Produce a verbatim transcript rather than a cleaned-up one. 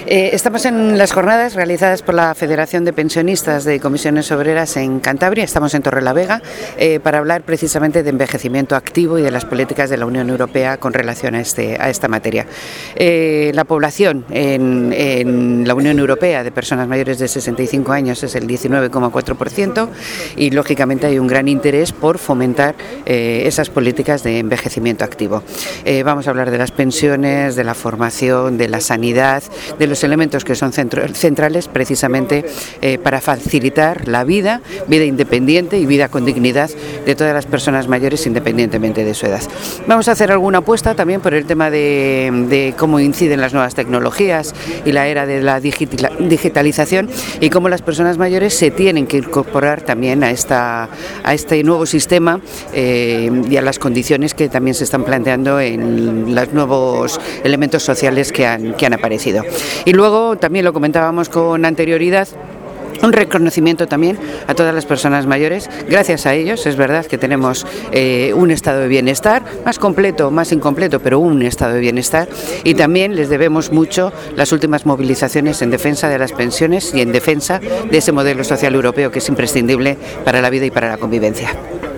Eh, estamos en las jornadas realizadas por la Federación de Pensionistas de Comisiones Obreras en Cantabria. Estamos en Torrelavega eh, para hablar precisamente de envejecimiento activo y de las políticas de la Unión Europea con relación a, este, a esta materia. Eh, la población en, en la Unión Europea de personas mayores de sesenta y cinco años es el diecinueve coma cuatro por ciento y lógicamente hay un gran interés por fomentar eh, esas políticas de envejecimiento activo. Eh, vamos a hablar de las pensiones, de la formación, de la sanidad, de los elementos que son centro, centrales precisamente eh, para facilitar la vida, vida independiente y vida con dignidad de todas las personas mayores independientemente de su edad. Vamos a hacer alguna apuesta también por el tema de, de cómo inciden las nuevas tecnologías y la era de la digitalización y cómo las personas mayores se tienen que incorporar también a, esta, a este nuevo sistema eh, y a las condiciones que también se están planteando en los nuevos elementos sociales que han, que han aparecido. Y luego, también lo comentábamos con anterioridad, un reconocimiento también a todas las personas mayores. Gracias a ellos es verdad que tenemos eh, un estado de bienestar más completo, más incompleto, pero un estado de bienestar, y también les debemos mucho las últimas movilizaciones en defensa de las pensiones y en defensa de ese modelo social europeo que es imprescindible para la vida y para la convivencia.